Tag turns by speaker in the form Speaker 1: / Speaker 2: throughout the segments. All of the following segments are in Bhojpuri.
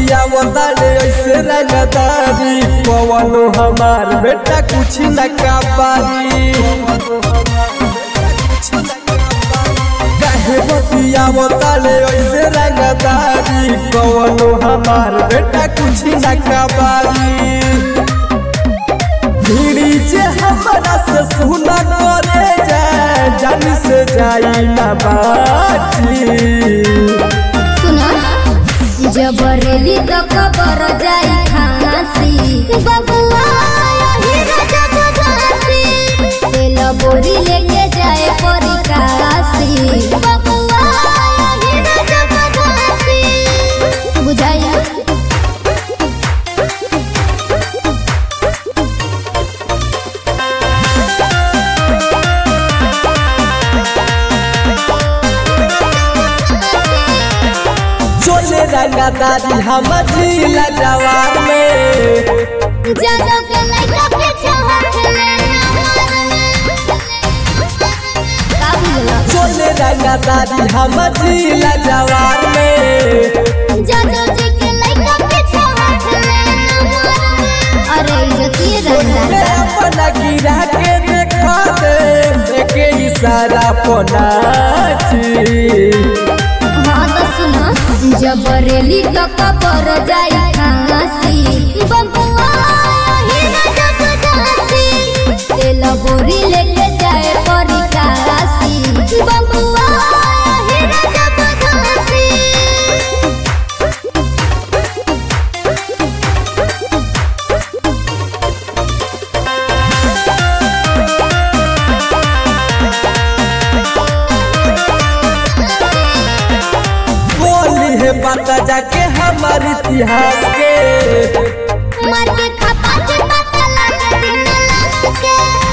Speaker 1: बतिया बताले ऐसे रंगदारी पवनो हमार बेटा कुछ न काबारी काहे बतिया बताले ऐसे रंगदारी पवनो हमार बेटा कुछ न काबारी भीड़ी जे हमरा से सुना करे जाए जान से जाई ना बाची
Speaker 2: सुना जबरेली तो खबर जाई खांसी बबुआ यही राजा बदासी तेल बोरी लेके जाए परी काशी बबुआ यही राजा बदासी बुझाया
Speaker 1: चोले रंगदारी हम जिला जवार में
Speaker 2: जादो के लइका के चाहत लेना का बुझला
Speaker 1: चोले रंगदारी हम जिला जवार में
Speaker 2: जादो जी के लइका के चाहत लेना अरे इज्जती रंगा
Speaker 1: अपना गिरा के देखा दे के इशारा पनाची
Speaker 2: हाँ तो सुना जबरेली तो खबर जाई खांसी बबुआ यही राजा बदासी तेल बोरी लेके जाए परी काशी बबुआ यही राजा बदासी
Speaker 1: बोली है पता जाके हमार इतिहास के
Speaker 2: मार के खपा के पता लगा दिन लाश के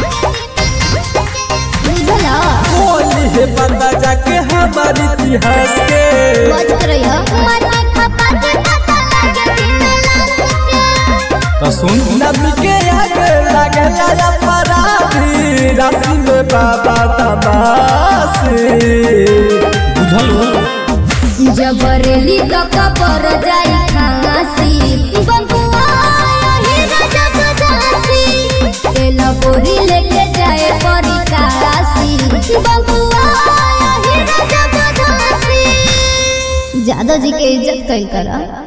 Speaker 2: बुझला
Speaker 1: बोली है पता जाके हमार इतिहास के
Speaker 2: बच रही हो मार के खपा के पता लगा दिन लाश के
Speaker 3: तो सुन
Speaker 1: नबी के आगे लगला अपराधी राशि में बाबा तबासी
Speaker 3: बुझल हो
Speaker 2: जबरेली तो खबर जाई खांसी बबुआ यही राजा बदासी तेल बोरी लेके जाए परी काशी बबुआ यही राजा बदासी जादो जी के इज्जत कइल करा।